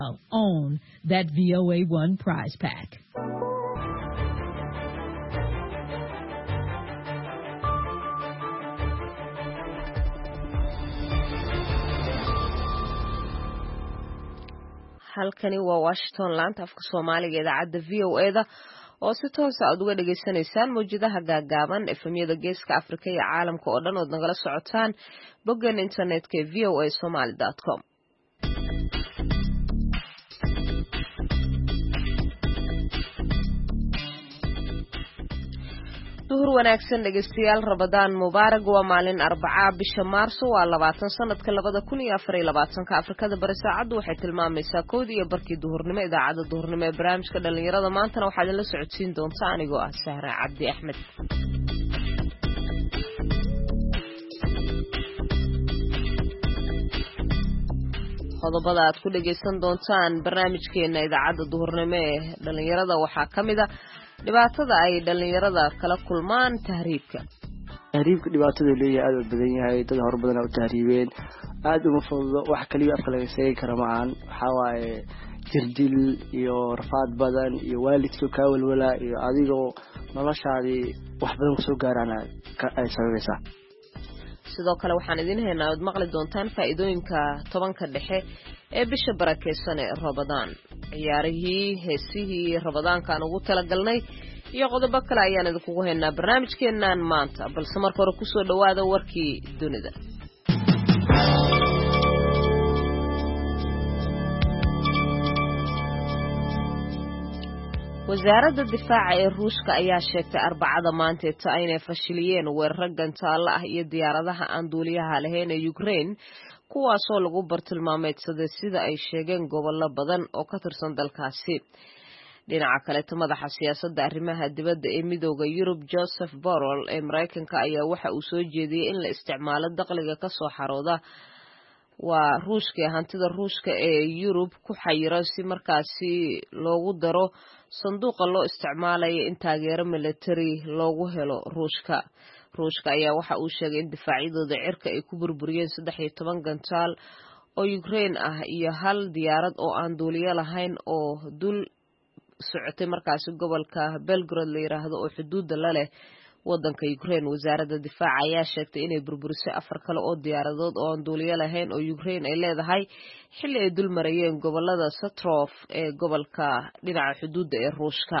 own that VOA1 prize pack. halkani waa Washington laanta afka Soomaaliga idaacadda VOA-da oo si toos ah uga dhageysanaysaan mowjadaha gaagaaban efemyada geeska Afrika iyo caalamka oo dhan oo nagala socotaan boggan internetka voasomali.com. duhur wanaagsan dhegeystayaal Ramadaan Mubaarak waa maalin Arbaca bisha Maarso waa 20 sanadka 2024 Afrikada bari saacadu waxay tilmaamaysaa 1:00 duhurnimo idaacada duhurnimo ee barnaamijka dhalinyarada maantana waxaad la socodsiin doontaa anigoo ah Sahra Cabdi Axmed. qodobada aad ku dhageysan doontaan barnaamijkeena idaacada duhurnimo ee dhalinyarada waxaa kamid ah dhibaatada ay dhalinyarada kala kulmaan tahriibka dhibaatada leeyahay aad u badan yahay dad hor badan oo tahriibeen aad uma fududo wax kaliya afka laga sheegi karo macaan waxa waaye jirdil iyo rafaad badan iyo waalidka ka walwala iyo adigoo noloshaadii wax badan ku soo gaarana ay sabaysaa. sidoo kale waxaan idin haynaa wad maqli doontaan faa'iidooyinka 10ka dhexe ee bisha barakeysan ee Ramadaan ciyaarihii heesihii Ramadaankan ugu talagalnay iyo qodobo kale ayaan idinku haynaa barnaamijkeenan maanta balse marka hore ku soo dhawaada warkii dunida. wasaaradda difaaca ee Ruushka ayaa sheegtay Arbacada maanta inay fashiliyeen weerar gantaalo ah iyo diyaaradaha aan duuliyaha lahayn ee Ukraine kuwaasoo lagu bartilmaameedsaday sida ay sheegeen gobollo badan oo ka tirsan dalkaasi. dhinaca kale madaxa siyaasadda arrimaha dibadda ee midowga Yurub Joseph Borrell ee Mareykanka ayaa waxa uu soo jeediyay in la isticmaalo dakhliga ka soo xarooda waa Ruushka hantida Ruushka ee Yurub ku xayiro si markaasi loogu daro sanduuqa loo isticmaalayo in taageero military loogu helo Ruushka ayaa waxa uu sheegay in difaacyadooda cirka ay ku burburiyeen 13 gantaal oo Ukraine ah iyo hal diyaarad oo aan duuliye lahayn oo dul socotay markaasi gobolka Belgorod la yiraahdo oo xuduud la leh wadanka Ukraine. wasaaradda difaaca ayaa sheegtay inay burburisay 4 kale oo diyaaradood oo aan duuliye lahayn oo Ukraine ay leedahay xilli ay dul marayeen gobolada Satrov ee gobolka dhinaca xuduudda ee Ruushka.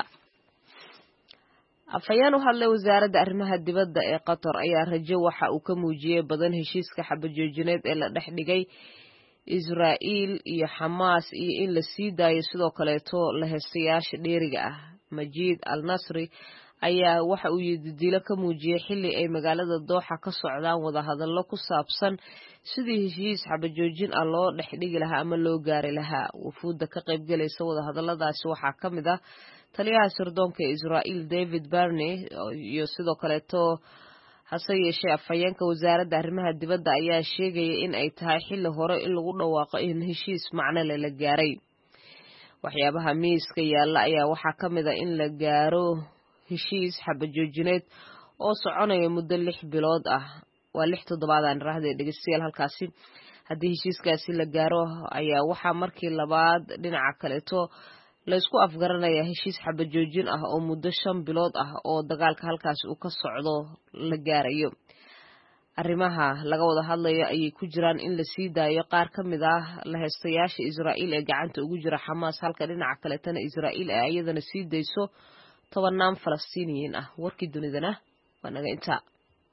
afayeen u hadlay wasaaradda arrimaha dibadda ee Qatar ayaa rajo waxa uu ka muujiyay badan heshiiska xabadjoojineed ee la dhex dhigay Israa'iil iyo Hamas iyo in la sii daayo sidoo kale la heestayaasha dheeriga ah. Majid al-Nasri ayaa waxa uu yiddiilo ka muujiyay xilli ay magaalada Dooxa ka socdaan wada hadallo ku saabsan sidii heshiis xabajoojin ah loo dhexdhigi lahaa ama loo gaari lahaa. wufuudda ka qayb galaysa wada hadalladaasi waxaa ka mid ah taliyaha sirdoonka ee Israa'iil David Barney iyo sidoo kale hase yeeshee afhayeenka wasaaradda arrimaha dibadda ayaa sheegaya in ay tahay xilli hore in lagu dhawaaqo in heshiis macno leh la gaaray. waxyaabaha miiska yaalla ayaa waxaa ka mid ah in la gaaro heshiis xabadjoojineed oo soconaya muddo 6 bilood ah waa 6 toddobaad aan raahday dhageystayaal. halkaasi haddii heshiiskaasi la gaaro ayaa waxaa markii labaad dhinaca kale la isku afgaranaya heshiis xabadjoojin ah oo muddo 5 bilood ah oo dagaalka halkaas uu ka socdo la gaarayo. arrimaha laga wada hadlayo ayay ku jiraan in la sii daayo qaar ka mid ah la heestayaasha Israa'iil ee gacanta ugu jira Hamas halka dhinaca kale Israa'iil ay iyadana sii dayso 10 Falastiiniyiin ah. warkii dunidana waa naga intaa.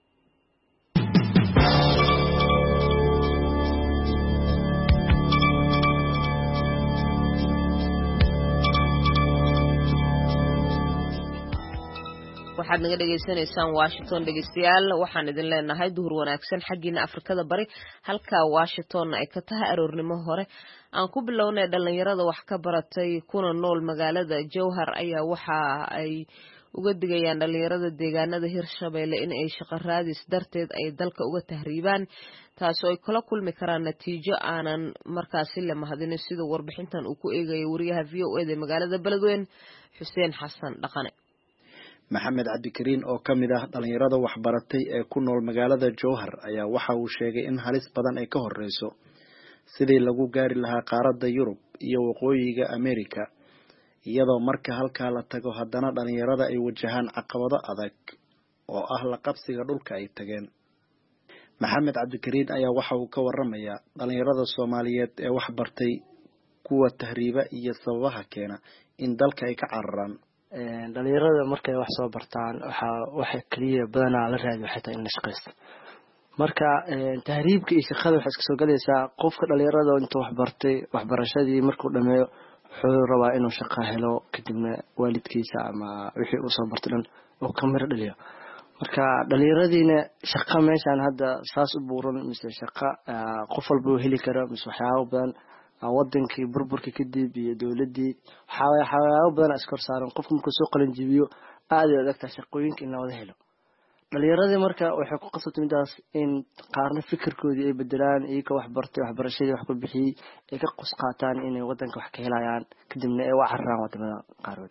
waxaad naga dhageysanaysaan Washington dhageystayaal waxaan idin leenahay duhur wanaagsan xaggiina Afrikada bari halka Washington ay ka tahay aroornimo hore. aan ku bilownay dhalinyarada wax ka baratay kuna nool magaalada Jowhar ayaa waxa ay uga digayaan dhalinyarada deegaanada Hirshabeelle in ay shaqo raadis darteed ay dalka uga tahriibaan taasoo ay kala kulmi karaan natiijo aanan markaasi la mahadin sida warbixintan uu ku eegay wariyaha VOA-da magaalada Beledweyne Xuseen Xasan Dhaqane. maxamed cabdikariin oo ka mid ah dhalinyarada waxbaratay ee ku nool magaalada Jowhar ayaa waxa uu sheegay in halis badan ay ka horeyso sidii lagu gaari lahaa qaaradda Yurub iyo waqooyiga Amerika, iyadoo marka halkaa la tago haddana dhalinyarada ay wajahaan caqabado adag oo ah la qabsiga dhulka ay tageen. Maxamed Cabdikariin ayaa waxa uu ka waramayaa dhalinyarada Soomaaliyeed ee wax bartay kuwa tahriiba iyo sababaha keena in dalka ay ka cararaan. dhalinyarada markay wax soo bartaan waxa kaliya badanaa la raadiyo xitaa in la shaqeysto. marka tahriibka iyo shaqada waxa iska soo galaysaa qofka dhalinyarada inta wax bartay waxbarashadii markuu dhameeyo wuxuu rabaa inuu shaqo helo, kadibna waalidkiisa ama wixii uu soo bartay dhan oo ka miro dhaliyo. marka dhalinyaradiina shaqo meeshaan hadda saas u buuran mise shaqo qof walba uu heli karo mise waxyaabo badan wadankii burburkii kadib iyo dawladii waxyaabo badan iskor saaran qofku markuu soo qalin jibiyo aad ay adagtaa shaqooyinka in la wada helo. dhalinyarada marka waxay ku qasabtay midaas in qaarna fikirkoodii ay bedelaan, iyaga wax bartay waxbarashadii wax ku bixiyay ay ka qos qaataan inay wadanka wax ka helayaan, kadibna ay u cararaan wadamada qaarkood.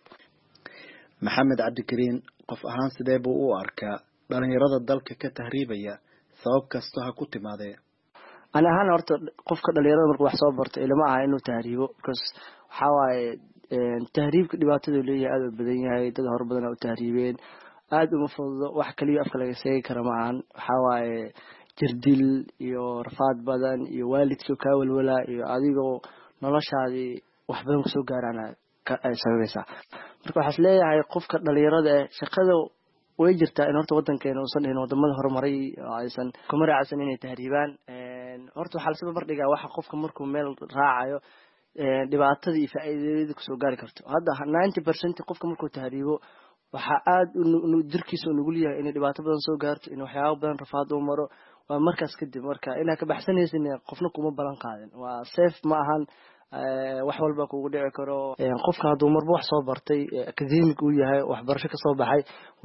Maxamed Cabdikariin qof ahaan sidee buu u arkaa dhalinyarada dalka ka tahriibaya sabab kasta ha ku timaadee? ana ahaan horta qofka dhalinyarada markuu wax soo barto ilama aha inuu tahriibo, because waxa waaye tahriibka dhibaatadu leeyahay aad u badan yahay, dad hor badan oo tahriibeen aad uma fududo, wax kaliya afka laga sheegi karo ma ahan. waxa waaye jirdil iyo rafaad badan iyo waalidka ka walwala iyo adigoo noloshaadii wax badan ku soo gaarana ay sababaysaa. marka waxaas leeyahay qofka dhalinyarada shaqada way jirtaa in horta wadankeena uusan dhihin wadamada horumaray oo aysan kuma raacsan inay tahriibaan. horta waxaa la sabab dhigaa waxa qofka markuu meel raacayo dhibaatada iyo faa'iidada ku soo gaari karto. hadda 90% qofka markuu tahriibo waxa aad jirkiisa nugul yahay in dhibaato badan soo gaarto, in waxyaabo badan rafaad uu maro. waa markaas kadib marka ina ka baxsanaysin qofna kuma balan qaadin, waa safe ma ahan. wax walba kugu dhici karo. qofka haduu marba wax soo bartay academic uu yahay waxbarasho ka soo baxay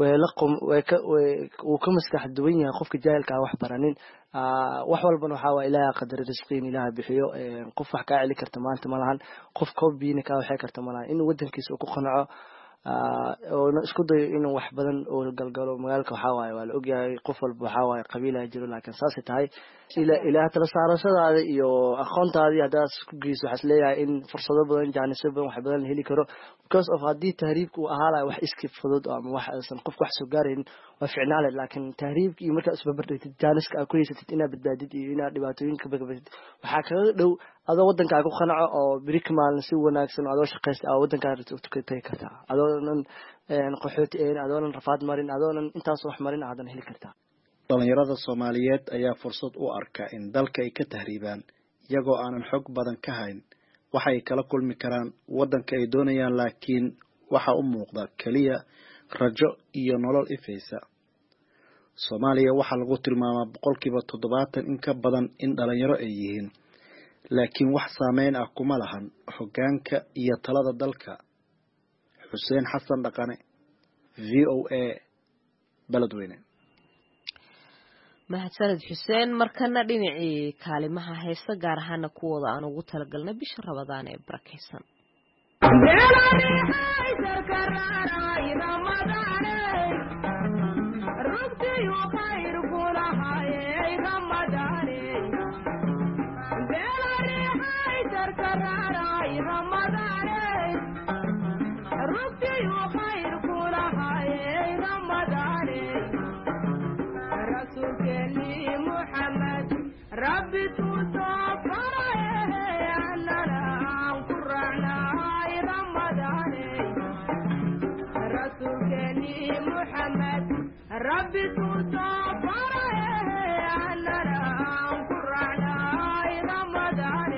uu ka maskax duwan yahay qofka jaahilka wax baranin. wax walbana waxa waa ilaahay qadar risqiin ilaahay bixiyo. qof wax ka celi karta maanta ma lahan, qof koobiina ka waxay karta ma lahan inuu wadankiisa ku qanaco oo isku dayo inuu wax badan oo galgalo. magaalka waxa waaye waa la ogyahay qof walba waxa waaye qabiilaa jiro, laakiin saas tahay ilaa tala saarashadaada iyo aqoontaadii hadaad isku geyso waxaad leeyahay in fursado badan jaanisyo badan wax badan la heli karo. because of haddii tahriibku uu ahaa wax iska fudud ama wax aysan qof wax soo gaarayn waa ficnaale, laakiin tahriibki iyo markaad isbarbardhigtid jaaniska aad ku haysatid inaad badbaadid iyo inaad dhibaatooyinka badbaadid waxaa kaga dhow adoo wadankaaga ku qanaco oo brik maalin si wanaagsan adoo shaqeysta aad wadankaaga u tukatay kartaa, adoonan qaxooti adoonan rafaad marin, adoonan intaas wax marin aadan heli kartaa. dhalinyarada Soomaaliyeed ayaa fursad u arka in dalka ay ka tahriibaan iyagoo aanan xog badan ka hayn waxa ay kala kulmi karaan wadanka ay doonayaan, laakiin waxa u muuqda kaliya rajo iyo nolol ifaysa. Soomaaliya waxa lagu tilmaamaa 70% in ka badan in dhalinyaro ay yihiin, laakiin wax saameyn ah kuma lahan hoggaanka iyo talada dalka. Xuseen Xasan Dhaqane, VOA, Beledweyne. mahadsanid xuseen. markana dhinacii kaalimaha heesa gaar ahaana kuwooda aan ugu talagalnay bisha Ramadaan ee barakeysan. ربي تصفر أننا قرعنا رمضان رسولك محمد ربي تصفر أننا قرعنا رمضان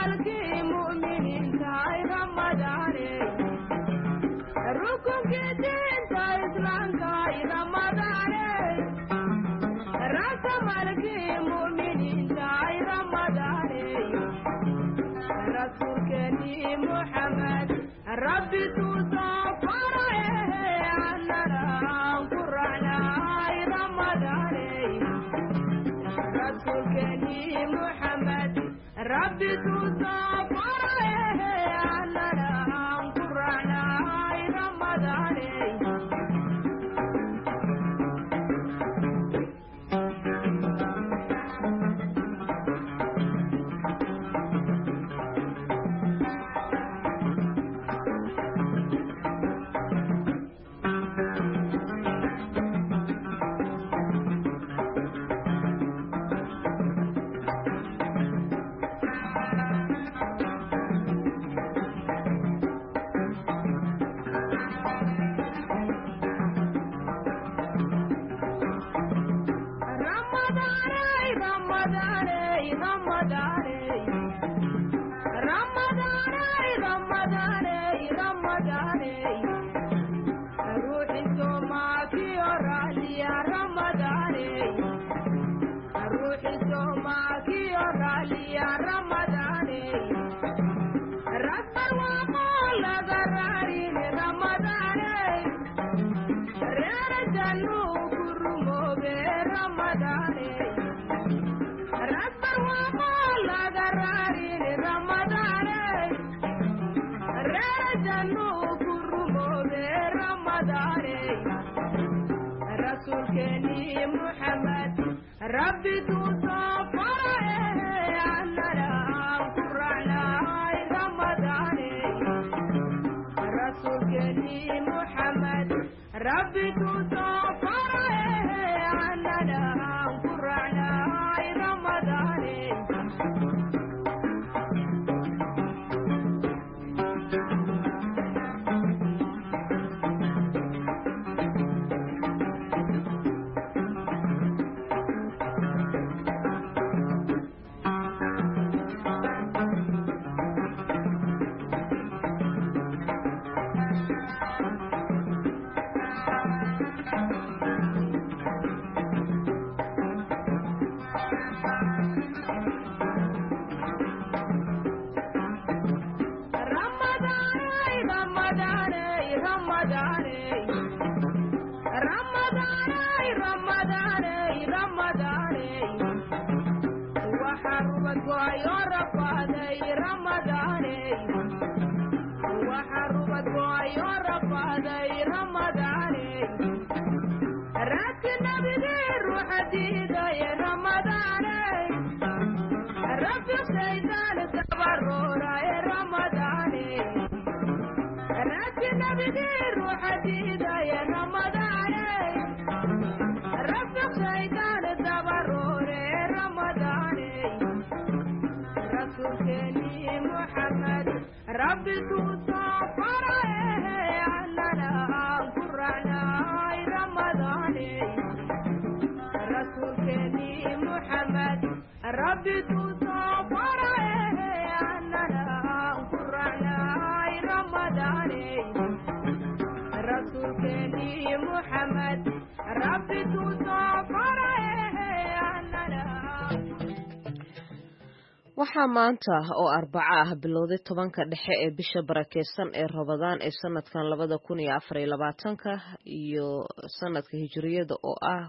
ملكي مؤمنين تاي رمضان ركن جدين تاي إسلام تاي رمضان راس ملكي مؤمنين تاي رمضان رسول كريم محمد ربي تصفر عننا قرعنا رمضان رسول كريم محمد ربي تصفر عننا قرعنا رمضان ربي تصفر عننا قرعنا رمضان رسول كريم محمد ربي تصفر عننا قرعنا رمضان ربي تصفر عننا قرعنا رمضان رسول كريم محمد ربي تصفر عننا قرعنا رمضان رسول كريم محمد ربي تصفر عننا. waxaa maanta oo Arbaca ah bilowday 10ka dhexe ee bisha barakeysan ee Ramadaan ee sanadkan 2024 iyo sanadka hijriyada oo ah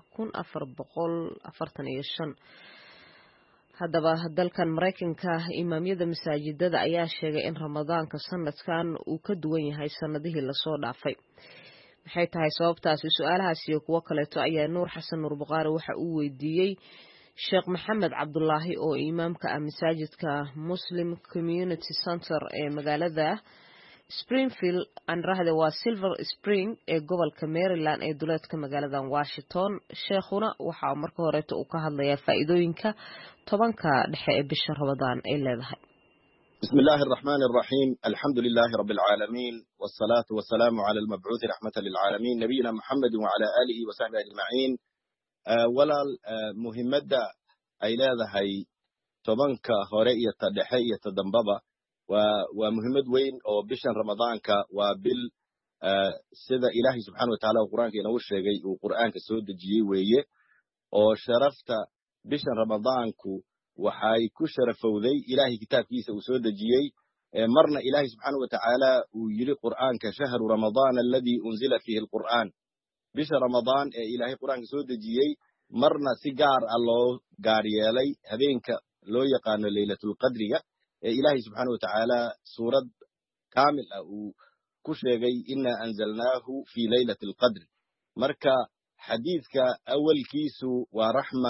1445 haddaba dalkan Mareykanka imaamyada masaajidada ayaa sheegay in Ramadaanka sanadkan uu ka duwan yahay sanadihii la soo dhaafay maxay tahay sababtaasi su'aalahaas iyo kuwa kale ayaa Nuur Xasan Nuur Buqaari waxa uu weydiiyay Sheekh Maxamed Cabdullaahi oo imaamka ah masaajidka Muslim Community Center ee magaalada Springfield anrahda waa Silver Spring ee gobolka Maryland ee duleedka magaalada Washington sheekhuna waxa marka hore uu ka hadlayaa faa'iidooyinka 10ka dhexe ee bisha Ramadaan ay leedahay. بسم الله الرحمن الرحيم الحمد لله رب العالمين والصلاة والسلام على المبعوث رحمة للعالمين نبينا محمد وعلى آله وصحبه أجمعين ولا مهمة أي leedahay tobanka hore iyo ta dhexe iyo ta dambaba waa muhiimad weyn oo bishan ramadaanka waa bil sida ilaahay subxaana watacaala uu qur'aanka inoogu sheegay uu qur'aanka soo dejiyey weeye oo sharafta bishan ramadaanku waxay ku sharafowday ilaahay kitaabkiisa uu soo dejiyey marna ilaahay subxaana watacaala uu yidhi qur'aanka shahru ramadaan alladii unzila fiihi alqur'aan bisha ramadaan ee ilaahay qur'aanka soo dejiyey marna si gaar ah loo gaar yeelay habeenka loo yaqaano leylatulqadriga ee ilaahay subxaana watacaala suurad kaamil ah uu ku sheegay inaa anzalnaahu fii leylati alqadri marka xadiidka awalkiisu waa raxma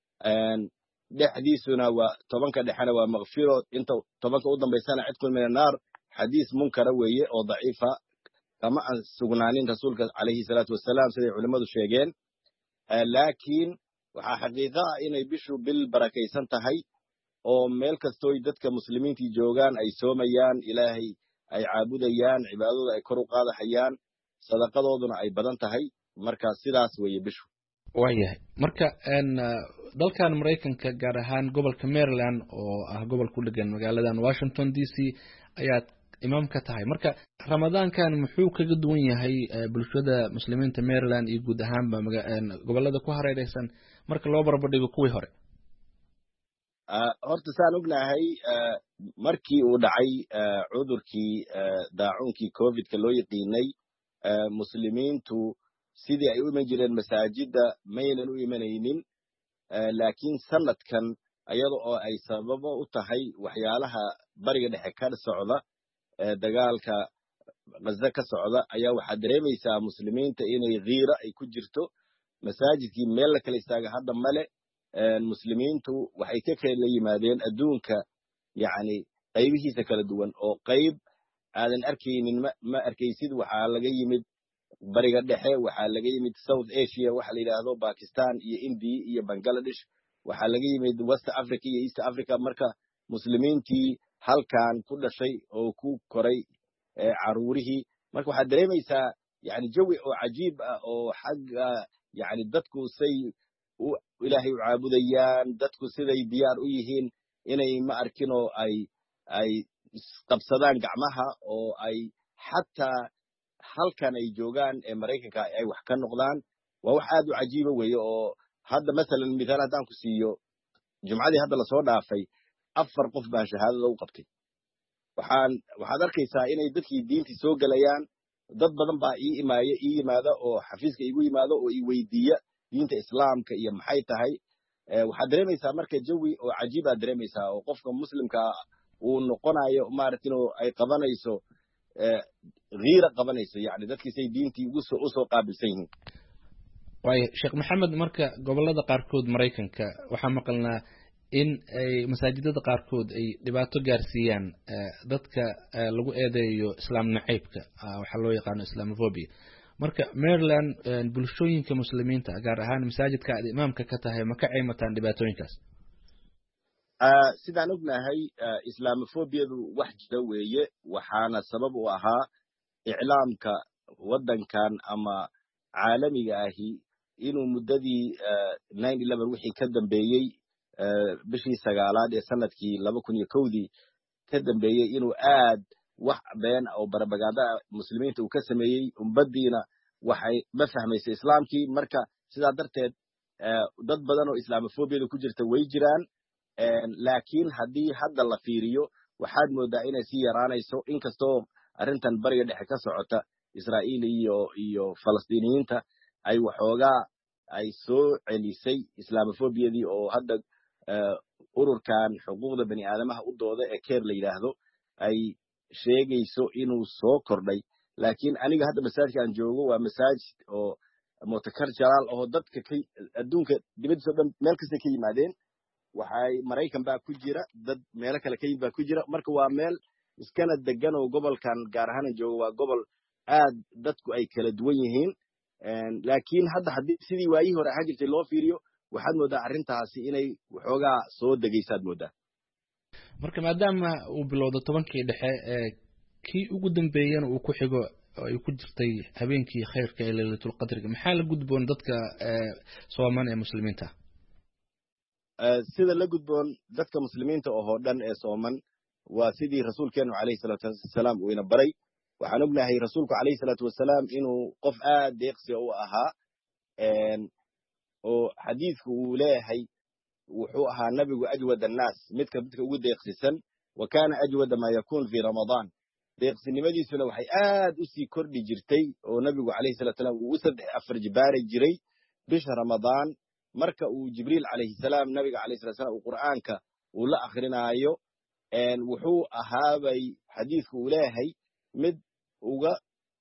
dhexdiisuna waa tobanka dhexena waa makfiro inta tobanka u dambaysana cidkun min annaar xadiis munkara weeye oo daciifa kama aan sugnaanin rasuulka calayhi salaatu wasalaam siday culimmadu sheegeen laakiin waxaa xaqiiqa ah inay bishu bil barakaysan tahay oo meel kastooy dadka muslimiintii joogaan ay soomayaan ilaahay ay caabudayaan cibaadadooda ay kor u qaadahayaan sadaqadooduna ay badan tahay marka sidaas weeye bishu waayahay marka dalkan maraykanka gaar ahaan gobolka maryland oo ah gobol ku dhegan magaaladan washington d c ayaad imaam ka tahay marka ramadaankan muxuu kaga duwan yahay bulshada muslimiinta maryland iyo guud ahaanba gobolada ku hareeraysan marka loo barbardhigo kuwii hore horta saan ognahay markii uu dhacay cudurkii daacuunkii covidka loo yaqiinay muslimiintu sidii ay u iman jireen masaajidda maynan u imanaynin laakiin sanadkan iyada oo ay sababo u tahay waxyaalaha bariga dhexe ka socda dagaalka ghaza ka socda ayaa waxaad dareemaysaa muslimiinta inay khiira ay ku jirto masaajidkii meel la kala istaaga hadda male muslimiintu waxay ka kala yimaadeen adduunka yacni qaybihiisa kala duwan oo qayb aadan arkaynin ma arkaysid waxaa laga yimid bariga dhexe waxaa laga yimid south asia waxa la yidhaahdo bakistan iyo india iyo bangladesh waxaa laga yimid west africa iyo east africa marka muslimiintii halkan ku dhashay oo ku koray caruurihii marka waxaad dareemaysaa yani jawi oo cajiib ah oo xagga yani dadku say ilaahay u caabudayaan dadku siday diyaar u yihiin inay ma arkin oo ay qabsadaan gacmaha oo ay xataa halkan ay joogaan ee maraykanka ay wax ka noqdaan waa wax aad u cajiiba weeye oo hadda masalan mithaal haddaan ku siiyo jumcadii hadda lasoo dhaafay 4 qof baan shahaadada u qabtay waxaad arkaysaa inay dadkii diintii soo gelayaan dad badan baa ii yimaada oo xafiiska igu yimaado oo i weydiiya diinta islaamka iyo maxay tahay waxaad dareemaysaa marka jawi oo cajiibaad dareemaysaa oo qofka muslimka uu noqonayo maaragtin oo ay qabanayso غيرة qabanayso yani dadkiisay diintii u soo qaabilsan yihiin waayo sheekh maxamed marka gobolada qaarkood maraykanka waxaa maqalnaa in ay masaajidada qaarkood ay dhibaato gaarsiiyaan dadka lagu eedeeyo islaam nacaybka waxaa loo yaqaano islamophobia marka maryland bulshooyinka muslimiinta gaar ahaan masaajidka aad imaamka ka tahay ma ka caymataan dhibaatooyinkaas sidaan ognahay islamophobiyadu wax jira weeye waxaana sabab u ahaa iclaamka waddankan ama caalamiga ahi inuu muddadii 9/11 wixii ka dambeeyey bishii 9aad ee sanadkii 2001 ka dambeeyey inuu aad wax been oo barabagaada muslimiinta uu ka sameeyey umbadiina waxay ma fahmaysay islaamkii marka sidaa darteed dad badan oo islamophobiyada ku jirta way jiraan laakiin haddii hadda la fiiriyo waxaad moodaa inay sii yaraanayso inkastoo arrintan bariga dhexe ka socota israa'iil iyo falastiiniyiinta ay waxoogaa ay soo celisay islamophobiyadii oo hadda ururkan xuquuqda bani aadamaha u dooda ee keer la yidhaahdo ay sheegayso inuu soo kordhay laakiin aniga hadda masaajidka aan joogo waa masaajid oo multicultural oo dadka adduunka dibadiisa o dhan meel kastay ka yimaadeen waxay maraykan baa ku jira dad meelo kale ka yimid baa ku jira marka waa meel iskana degan oo gobolkan gaar ahaan joogo waa gobol aad dadku ay kala duwan yihiin laakiin hadda haddii sidii waayihii hore ahaan jirtay loo fiiriyo waxaad moodaa arrintaasi inay waxoogaa soo degaysaad moodaa marka maadaama uu bilowdo 10kii dhexe kii ugu dambeeyana uu ku xigo ay ku jirtay habeenkii khayrka ee laylatul qadriga maxaa la gudboon dadka sooman ee muslimiinta sida la gudboon dadka muslimiinta oo dhan ee sooman waa sidii rasuulkeenu calayhi salaatu wasalaam uu ina baray waxaan ognahay rasuulku calayhi salaatu wasalaam inuu qof aad deeqsi u ahaa oo xadiidku uu leeyahay wuxuu ahaa nabigu ajwad annaas midka ugu deeqsisan wa kaana ajwada maa yakuun fii ramadaan deeqsinimadiisuna waxay aad u sii kordhi jirtay oo nabigu calayhi salaatu wasalaam uu 3-4 jibaari jiray bisha ramadaan marka uu jibriil calayhi salaam nabiga calayhi salaatu wasalaam uu qur'aanka uu la akhrinaayo wuxuu ahaabay xadiidku uu leeyahay mid uga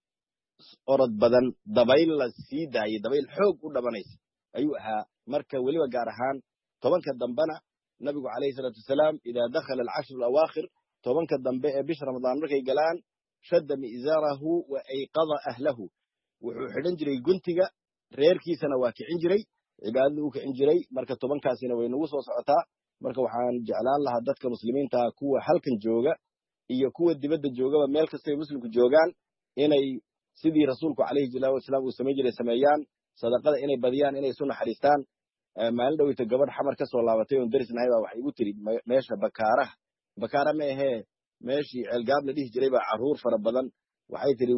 orod badan dabayl la sii daayay dabayl xoog u dhabanaysa ayuu ahaa marka weliba gaar ahaan 10ka dambana nabigu calayhi salaatu wasalaam idaa dakhala al-10 al-awaakhir 10ka dambe ee bisha ramadaan markay galaan shadda mi'zaarahu wa ayqada ahlahu wuxuu xidhan jiray guntiga reerkiisana waa kicin jiray cibaadada uu kicin jiray marka 10kaasina way nagu soo socotaa marka waxaan jeclaan lahaa dadka muslimiinta kuwa halkan jooga iyo kuwa dibadda joogaba meel kasta ay muslimku joogaan inay sidii rasuulku calayhi salaatu wasalaam uu sameeyay jiray sameeyaan sadaqada inay badiyaan inay isu naxariistaan maalin dhaweyta gabadh xamar ka soo laabatay oo darisnahay baa waxay igu tiri meesha bakaara ma ahee meeshii ceelgaab la dhihi jiray baa carruur fara badan waxay tiri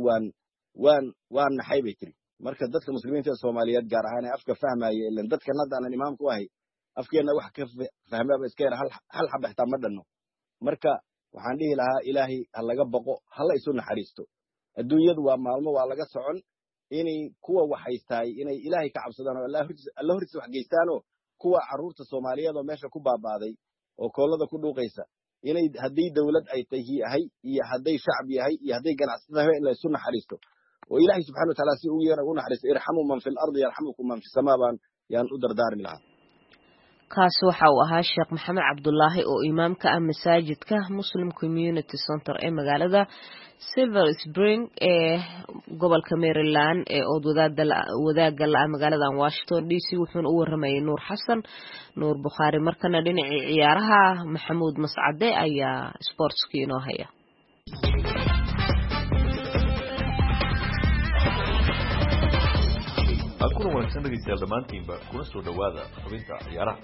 waan naxay bay tiri marka dadka muslimiinta ee Soomaaliyeed gaar ahaan afka fahmaya ilaan dadkan hadda aan imaamku ahay afkeena wax ka fahmaaba iska yar hal xabaxta ma dhanno marka waxaan dhihi lahaa ilaahay ha laga baqo hala isu naxariisto adduunyadu waa maalmo waa laga socon inay kuwa wax haystaay inay ilaahay ka cabsadaan oo Allah hortiisa wax geystaano kuwa carruurta Soomaaliyeed oo meesha ku baabaaday oo koolada ku dhuuqaysa inay haddii dawlad ay tahay iyo hadday shacab yahay iyo hadday ganacsato tahay in la isu naxariisto oo ilaahay subxaanahu wa ta'aala si uu yeero u naxariisto irhamu man fil ardi yarhamukum man fis samaa baan yaan u dardaarmi lahaa kaas waxa uu ahaa Sheekh Maxamed Cabdullaahi oo imaamka ah masaajidka Muslim Community Center ee magaalada Silver Spring ee gobolka Maryland ee wadaaga la magaalada Washington DC wuxuuna u waramayay Nuur Xasan Nuur Bukhari markana dhinacii ciyaaraha Maxamuud Mascade ayaa sportskii inoo haya kuna wanaagsan dhegeystayaal dhammaantiinba kuna soo dhowaada xubinta ciyaaraha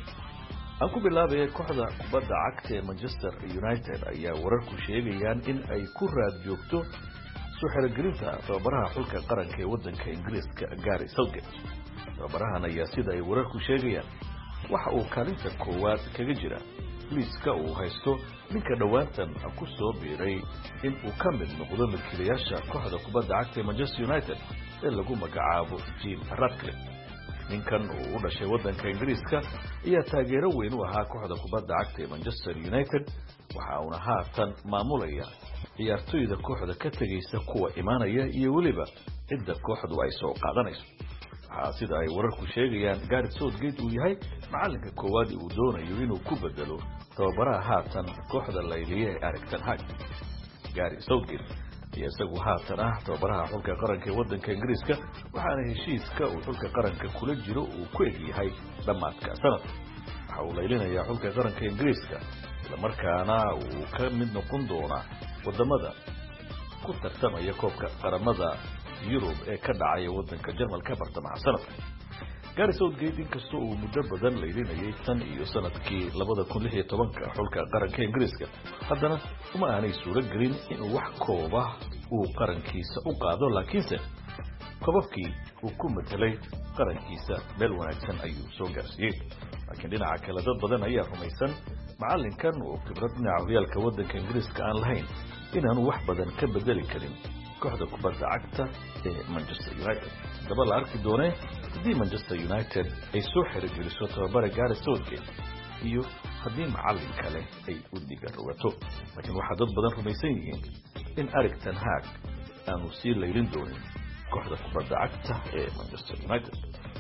aan ku bilaabaya kooxda kubadda cagta ee Manchester United ayaa wararku sheegayaan in ay ku raad joogto soo xirigelinta tababaraha xulka qaranka ee waddanka Ingiriiska Gary Southgate tababarahan ayaa sida ay wararku sheegayaan waxa uu kaalinta koowaad kaga jira liiska uu haysto ninka dhawaantan ku soo biiray in uu ka mid noqdo milkiilayaasha kooxda kubadda cagta ee Manchester United ee lagu magacaabo Jim Ratcliffe ninkan uu u dhashay waddanka Ingiriiska ayaa taageero weyn u ahaa kooxda kubadda cagta ee Manchester United waxa uu haatan maamulaya ciyaartoyda kooxda ka tagaysa kuwa imaanaya iyo waliba cidda kooxdu ay soo qaadanayso sida ay wararku sheegayaan Gary Southgate uu yahay macalinka koowaad uu doonayo inuu ku bedelo tababaraha haatan kooxda layliye Erik ten Hag Gary Southgate isagu haatan tababaraha xulka qaranka ee waddanka Ingiriiska waxaana heshiiska uu xulka qaranka kula jiro uu ku egyahay dhamaadka sanadka waxa uu leylinayaa xulka qaranka Ingiriiska isla markaana uu ka mid noqon doona wadamada ku tartamaya koobka qaramada Yurub ee ka dhacay waddanka Jarmalka bartamaha sanadka Gary Southgate inkastoo uu muddo badan leylinayay tan iyo sanadkii 2016 xulka qaranka Ingiriiska haddana uma aanay suuro gelin inuu wax kooba uu qarankiisa u qaado laakiinse koobabkii uu ku metelay qarankiisa meel wanaagsan ayuu soo gaarsiiyay laakiin dhinaca kale dad badan ayaa rumaysan macalinkan oo khibrad dhinaca horyaalka waddanka Ingiriiska aan lahayn inaanu wax badan ka bedeli karin kooxda kubadda cagta ee Manchester United daba la arki doonee haddii Manchester United ay soo xirigeliso tababare Gary Southgate iyo haddii macallin kale ay u dhiga rogato laakiin waxaa dad badan rumaysan yihiin in Erik ten Hag aanu sii leylin doonin kooxda kubadda cagta ee Manchester United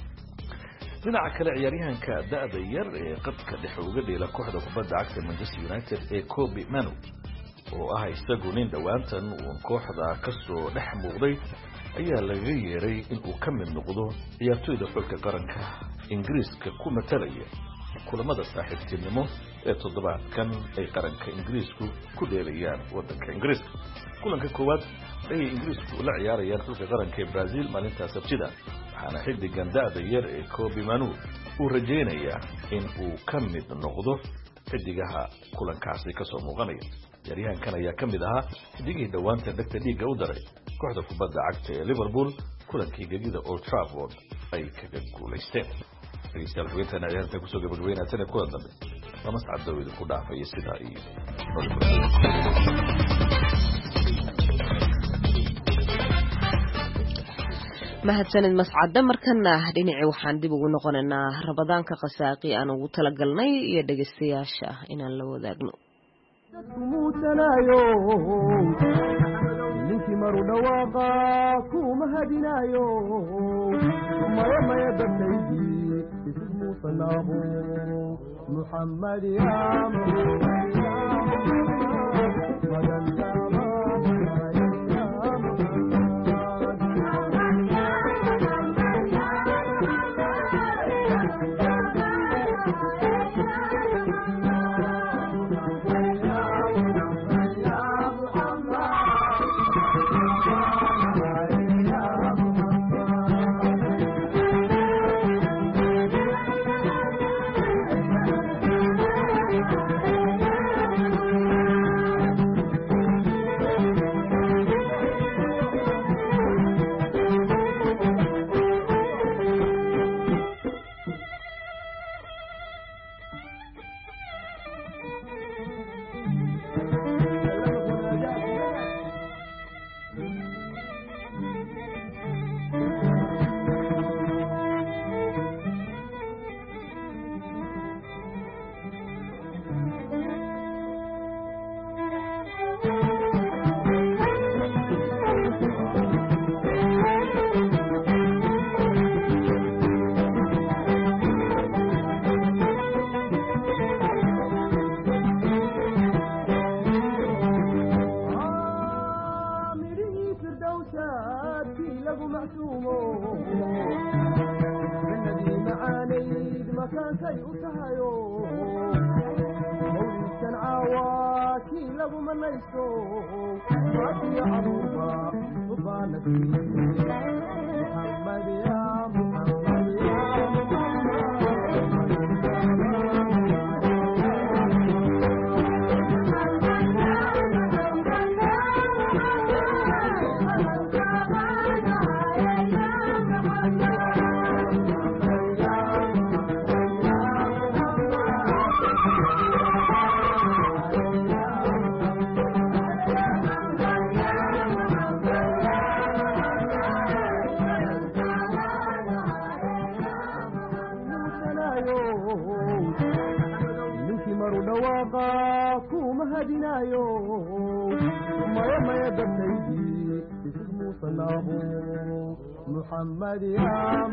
dhinaca kale ciyaaryahanka da'da yar ee qadka dhexe uga dheela kooxda kubadda cagta ee Manchester United ee Kobe Manu oo isagu nin dhawaantan uu kooxda ka soo dhex muuqday ayaa laga yeeray in uu ka mid noqdo ciyaartoyda xulka qaranka Ingiriiska ku matalaya kulamada saaxiibtinimo ee toddobaadkan ay qaranka Ingiriisku ku dheelayaan waddanka Ingiriiska kulanka koowaad ay Ingiriisku la ciyaarayaan xulka qaranka ee Brazil maalinta Sabtida waxaana xiddigan da'da yar ee Kobe Manu uu rajaynayaa in uu ka mid noqdo xidigaha kulankaasi kasoo muuqanaya. ciyaaryahankan ayaa ka mid ahaa xidigihii dhowaanta dhegta dhiigga u daray kooxda kubadda cagta ee Liverpool kulankii gegida Old Trafford ay kaga guulaysteen. dhegeystayaal xubinteena ciyaarta kusoo gabagabeynaya tan kulan dambe waa Mascad Daawid ku dhaafaya sidaa iyo mahadsanid Mascad. markana dhinaci waxaan dib ugu noqonaynaa Rabadaanka qasaaqi aan ugu talagalnay iyo dhageystayaasha inaan la wadaagno. muutanayo ninkii maru dhawaaqa kuma hadinayo maya dadkaydii isig muusanaabo Muhammad ya محمد يا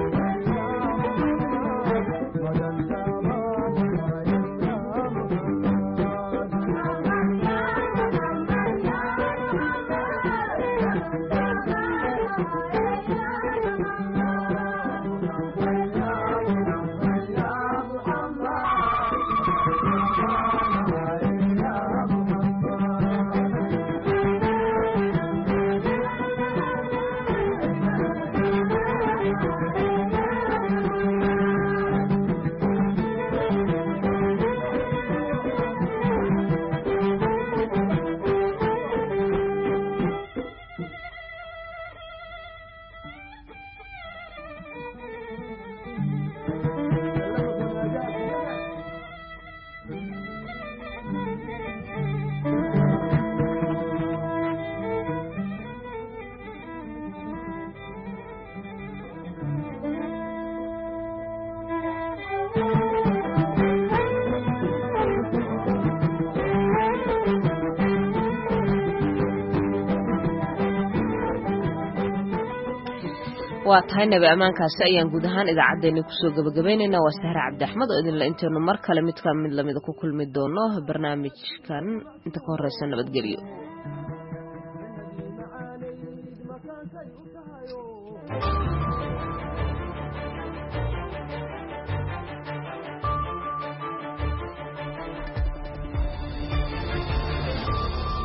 waa tahay nabi amaankaasi ayaan guud ahaan idaacadeena ku soo gabagabeynayna waa Sahra Cabdi Axmed oo idin la inteenu mar kale mid ka mid lamida ku kulmi doono barnaamijkan inta ka horeysa nabadgelyo